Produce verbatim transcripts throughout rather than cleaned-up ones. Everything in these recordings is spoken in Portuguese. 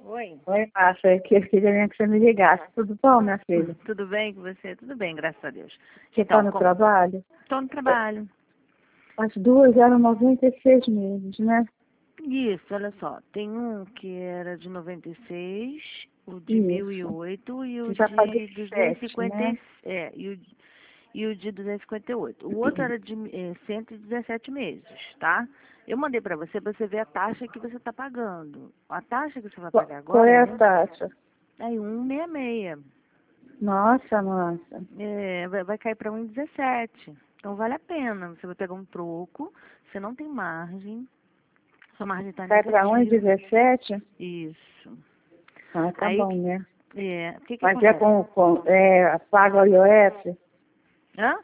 Oi. Oi, Márcia, eu queria que você me ligasse. Tudo bom, minha filha? Tudo bem com você? Tudo bem, graças a Deus. Você está no como... trabalho? Estou no trabalho. As duas eram noventa e seis meses, né? Isso, olha só. Tem um que era de noventa e seis, o de Isso. mil e oito e o Já de paguei duzentos e sete, cinquenta né? é, e o, e o de duzentos e cinquenta e oito. O outro era de é, cento e dezessete meses, tá? Eu mandei para você, para você ver a taxa que você está pagando. A taxa que você vai Qual, pagar qual agora é é a um- taxa? é um vírgula sessenta e seis. Nossa, Márcia. É, vai, vai cair para um vírgula dezessete. Então vale a pena. Você vai pegar um troco, você não tem margem, sua margem está Vai para um e negativa. dezessete? Isso. Ah, tá Aí, bom, né? é, o que que Mas é acontece? com, com é, paga o I O F? Hã?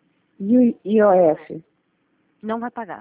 E o I O F? Não vai pagar.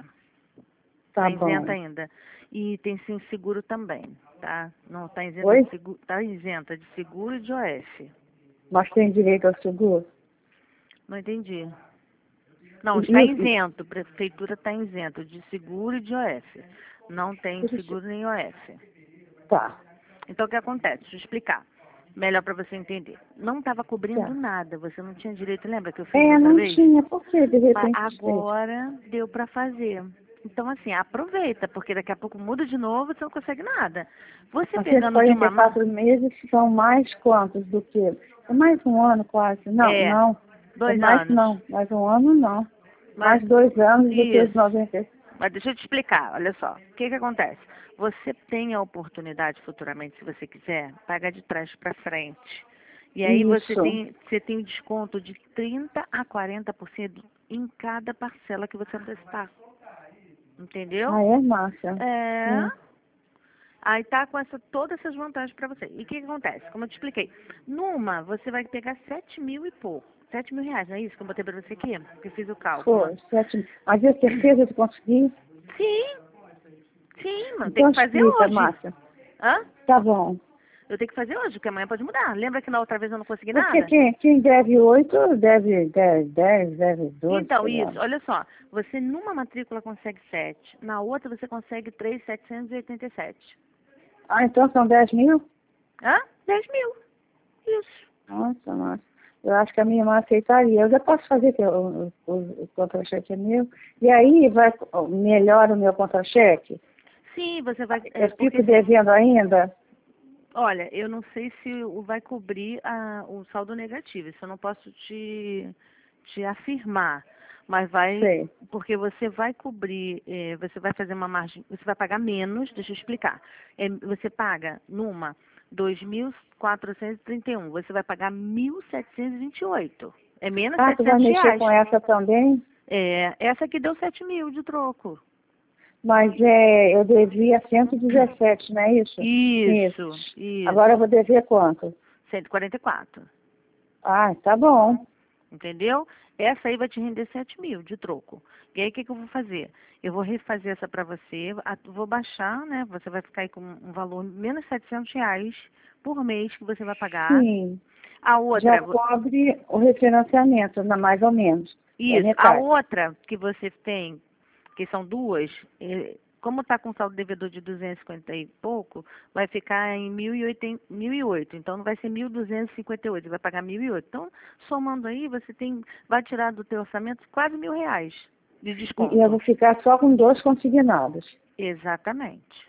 Tá Está isenta bom. ainda. E tem sim seguro também, tá? Não está isenta Oi? de seguro, tá isenta de seguro e de O F. Mas tem direito ao seguro? Não entendi. Não, E, está e, e, isento. A prefeitura está isento de seguro e de O F. Não tem seguro nem O F. tá. Então, o que acontece? Deixa eu explicar. Melhor para você entender. Não estava cobrindo Tá. nada, você não tinha direito, lembra que eu fiz da É, outra não vez? tinha. Por que de Mas repente fez? agora deu para fazer. Então, assim, aproveita, porque daqui a pouco muda de novo e você não consegue nada. Você Mas esses pegando de quarenta uma... e ma- quatro meses são mais quantos do que? É mais um ano quase. Não, É, não. É dois mais anos. não. Mais um ano não. Mas, Mais dois anos do que os isso. noventa. Mas deixa eu te explicar, olha só. O que que acontece? Você tem a oportunidade futuramente, se você quiser, pagar de trás para frente. E aí você Isso. tem, você tem desconto de trinta a quarenta por cento em cada parcela que você antecipar. Entendeu? Ah, é, Márcia? É. Hum. Aí tá com essa, todas essas vantagens para você. E o que que acontece? Como eu te expliquei, numa você vai pegar sete mil e pouco. Sete mil reais, não é isso que eu botei para você aqui? Que eu fiz o cálculo. Foi, sete. Mas eu certeza de conseguir? Sim, sim, mano. Tem Então que fazer explica, hoje. Márcia. Hã? Tá bom. Eu tenho que fazer hoje, porque amanhã pode mudar. Lembra que na outra vez eu não consegui Porque nada? quem, quem deve oito, deve dez, dez, deve doze, Então, sei lá. isso, olha só. Você numa matrícula consegue sete, na outra você consegue três mil setecentos e oitenta e sete. Ah, então são dez mil? Hã? dez mil. Isso. Nossa, nossa. Eu acho que a minha irmã aceitaria. Eu já posso fazer, que o, o, o contra-cheque é meu. E aí vai, melhora o meu contra-cheque? Sim, você vai. É, Eu porque fico assim, devendo ainda? olha, eu não sei se o- vai cobrir a- o saldo negativo. Isso eu não posso te, te afirmar. Mas vai, Sei. porque você vai cobrir, eh, você vai fazer uma margem, você vai pagar menos, deixa eu explicar. Eh, você paga numa dois mil quatrocentos e trinta e um, você vai pagar mil setecentos e vinte e oito. É menos Ah, tu vai setecentos mexer reais. com essa também? É, essa aqui deu sete mil de troco. Mas é, eu devia cento e dezessete, não é isso? Isso, Isso. Agora eu isso. vou dever quanto? cento e quarenta e quatro. Ah, tá bom. Entendeu? Essa aí vai te render sete mil de troco. E aí o que, que eu vou fazer? Eu vou refazer essa para você, a- vou baixar, né? Você vai ficar aí com um valor menos setecentos reais por mês que você vai pagar. Sim. A Já outra, vo- cobre o refinanciamento, na- mais ou menos. É isso, a metade. outra que você tem, que são duas, eh, como está com saldo devedor de duzentos e cinquenta e pouco, vai ficar em mil e oitenta, mil e oito. Então não vai ser mil duzentos e cinquenta e oito, você vai pagar mil e oito. Então, somando aí, você tem, vai tirar do teu orçamento quase mil reais de E, e eu desconto. vou ficar só com dois consignados. Exatamente.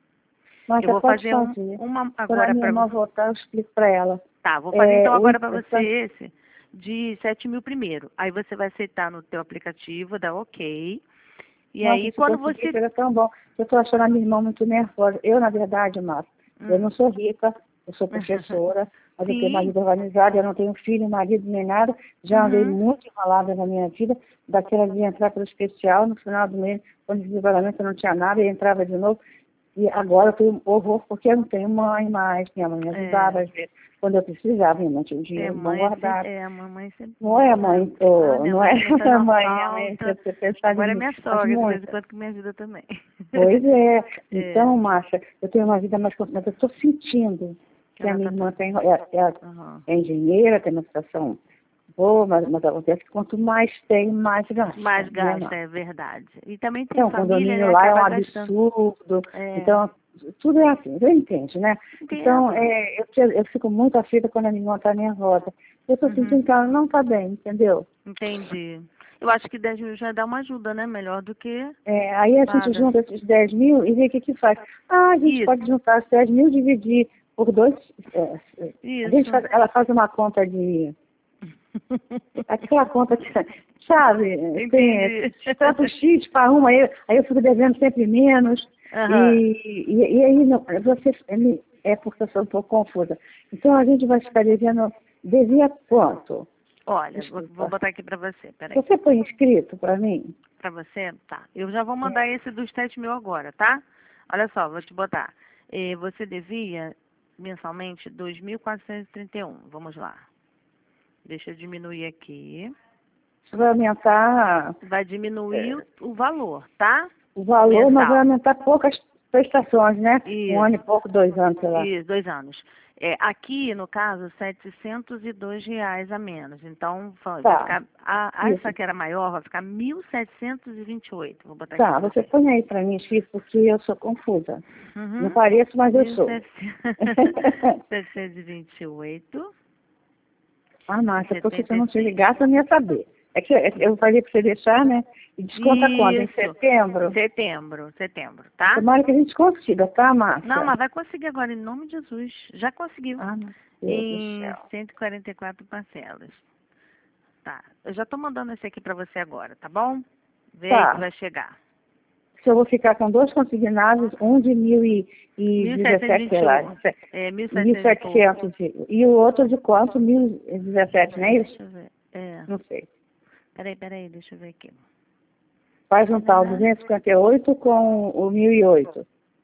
Mas Eu você vou pode fazer um, fazer. uma Quando a agora minha para irmã você. voltar, eu explico para ela. Tá, vou fazer É, então o, agora para você essa- esse de sete mil primeiro. Aí você vai aceitar no teu aplicativo, dá ok. E Nossa, aí se quando conseguir, você... seria tão bom. Eu estou achando a minha irmã muito nervosa. Eu, na verdade, Márcia, eu Hum. não sou rica, eu sou professora, mas eu tenho uma Sim. vida organizada, eu não tenho filho, marido, nem nada. Já andei Uhum. muito enrolada na minha vida, daquela de entrar para o especial, no final do mês, quando eu pagamento eu não tinha nada, e entrava de novo. E agora eu tenho um horror, porque eu não tenho mãe mais, minha mãe me ajudava, É, às vezes, quando eu precisava, minha mãe tinha um é dinheiro bom mãe, é, sempre, guardado. é, a mamãe sempre Não é, mãe? sabe. Ah, Ô, minha não mãe é também faz uma mãe, a mãe, se falta. você pensar em Agora é mim, minha mas sogra, de vez em muita. quando que me ajuda também. Pois é. É, Então, Márcia, eu tenho uma vida mais constante. Eu estou sentindo que a ela minha tá... irmã tá- tem, é, é, Aham. é engenheira, tem uma situação boa, mas, mas acontece que quanto mais tem, mais gasta, Mais né, gasta, Márcia? é verdade. E também tem Então, o família, condomínio né, que lá é um acaba gastando. absurdo. É. Então, tudo é assim, você entende, né? Entendo. Então, é, eu, te- eu fico muito aflita quando a minha irmã está nervosa. Eu estou Uhum. sentindo que ela não está bem, entendeu? Entendi. Eu acho que dez mil já dá uma ajuda, né? Melhor do que É, aí a gente nada. junta esses dez mil e vê o que que faz. Ah, a gente Isso, pode juntar os dez mil e dividir por dois. É, é, a gente isso. faz, ela faz uma conta de. Aquela conta que, sabe, tem Entendi. tanto X para uma, aí, aí eu fico devendo sempre menos. Aham. E, e, e aí não, você é me- é porque eu sou um pouco confusa. Então a gente vai ficar devendo, devia quanto? Olha, vou, vou Desculpa. botar aqui pra você, peraí. Você foi inscrito para mim? Pra você? Tá. Eu já vou É. mandar esse dos sete mil agora, tá? Olha só, vou te botar. Eh, você devia mensalmente dois mil quatrocentos e trinta e um. Vamos lá. Deixa eu diminuir aqui. Isso vai aumentar Vai diminuir é, o, o valor, tá? o valor, mas vai Mensal. aumentar poucas prestações, né? Um ano e Isso, pouco, dois anos, sei lá. isso, dois anos. É, aqui, no caso, setecentos e dois reais a menos. Então, va- vai Tá, ficar. A, a essa isso. que era maior vai ficar mil setecentos e vinte e oito. Vou botar aqui Tá, pra você você. põe aí para mim, Chico, porque eu sou confusa. Não Uhum. pareço, mas eu mil sou. setecentos e vinte e oito. Ah, Márcia, porque se setenta eu e não te seis. ligasse, eu não ia saber. É que é que eu falei para você deixar, né? E desconta quando? Em Isso. setembro? Setembro, setembro, tá? Tomara que a gente consiga, tá, Não, Márcia? mas vai conseguir agora, em nome de Jesus. Já conseguiu. Ah, meu Deus do Em céu. cento e quarenta e quatro parcelas. Tá. Eu já tô mandando esse aqui pra você agora, tá bom? Vê aí que Tá. vai chegar. Se eu vou ficar com dois consignados, um de mil e mil setecentos e dezessete, sei vinte e lá, um. É, mil e mil e setecentos e pouco. setecentos. E e o outro de quanto? Mil e dezessete, não é isso? Deixa eu ver. É. Não sei. Peraí, peraí, deixa eu ver aqui. Vai juntar o duzentos e cinquenta e oito com o mil e oito.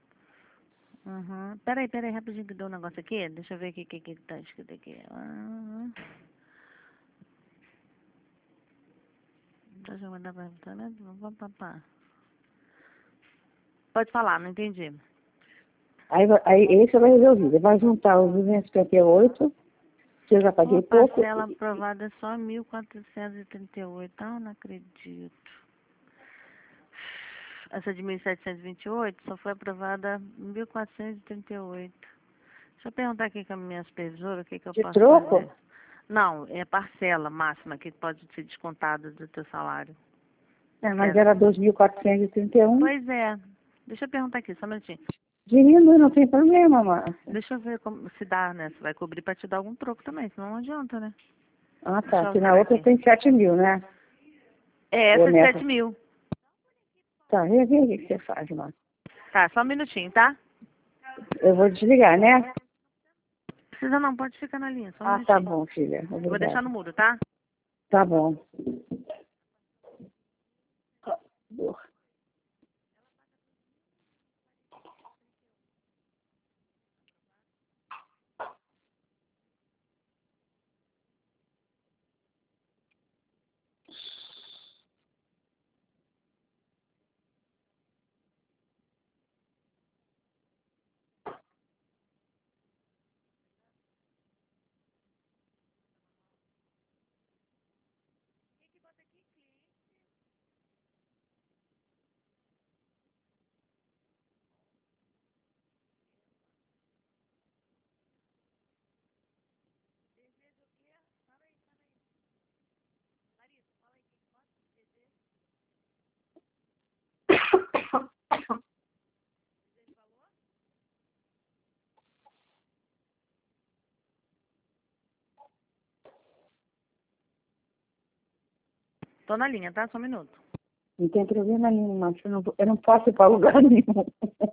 Uhum. Peraí, peraí, rapidinho que deu um negócio aqui. Deixa eu ver aqui o que, que tá escrito aqui. Uhum. Deixa eu mandar pra né? Pá, pá, pá. Pode falar, não entendi. Aí, vai- aí esse vai resolver. Vai juntar os duzentos e cinquenta e oito, que eu já Pô, paguei pouco. parcela aprovada é só mil quatrocentos e trinta e oito. Ah, não acredito. Essa de mil setecentos e vinte e oito só foi aprovada mil quatrocentos e trinta e oito. Deixa eu perguntar aqui com a minha supervisora o que, que eu De posso troco? fazer. Não, é parcela máxima que pode ser descontada do teu salário. É, mas É. era dois mil quatrocentos e trinta e um. Pois é. Deixa eu perguntar aqui, só um minutinho. Diminui, não tem problema, Márcia. Deixa eu ver como, se dá, né? Se vai cobrir pra te dar algum troco também, senão não adianta, né? Ah, tá. Deixa eu Aqui ver na outra aqui. tem sete mil, né? É, Ou essa é de nessa. sete mil. Tá, vê vê o que que você faz, Márcia. Tá, só um minutinho, tá? Eu vou desligar, né? Precisa não, pode ficar na linha, só um Ah, tá minutinho. bom, filha. Eu vou deixar Obrigada. no mudo, tá? Tá bom. Tô na linha, tá? Só um minuto. Não tem problema nenhum, Márcia. Eu não, vou- eu não posso ir para lugar nenhum.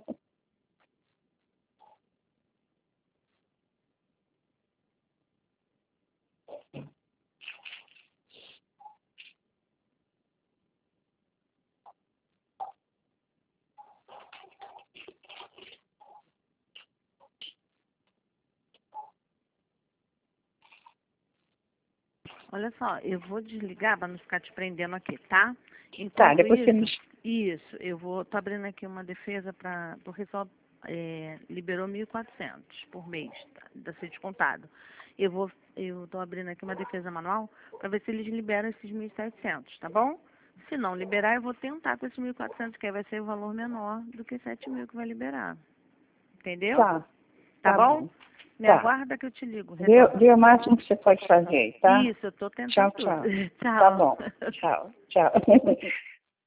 Olha só, eu vou desligar para não ficar te prendendo aqui, tá? Tá, Enquanto depois você me... isso, isso, eu vou, tô abrindo aqui uma defesa para, porque só é, liberou mil e quatrocentos por mês, tá? Da ser descontado. Eu vou, eu tô abrindo aqui uma defesa manual para ver se eles liberam esses mil e setecentos, tá bom? Se não liberar, eu vou tentar com esses mil e quatrocentos, que aí vai ser o valor menor do que sete mil que vai liberar. Entendeu? Tá. Tá, Tá bom? bom. Me Tá. aguarda que eu te ligo. Vê, retorno. vê o máximo que você pode fazer, tá? Isso, eu tô tentando Tchau, tudo. tchau. Tchau. Tá bom. Tchau, tchau.